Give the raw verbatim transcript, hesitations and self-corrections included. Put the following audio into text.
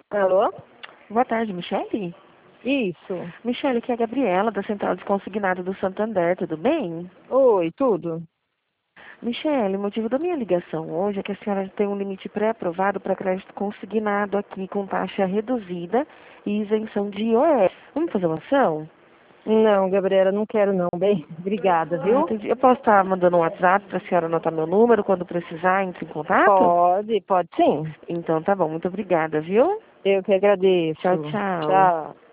Alô? Boa tarde, Michele? Isso. Michele, aqui é a Gabriela, da Central de Consignado do Santander, tudo bem? Oi, tudo? Michele, o motivo da minha ligação hoje é que a senhora tem um limite pré-aprovado para crédito consignado aqui com taxa reduzida e isenção de I O F. Vamos fazer uma ação? Não, Gabriela, não quero não, bem? Obrigada, Ah, viu? entendi. Eu posso estar mandando um WhatsApp para a senhora anotar meu número quando precisar, entre em contato? Pode, pode sim. Então tá bom, muito obrigada, viu? Eu que agradeço. Tchau, tchau. Tchau.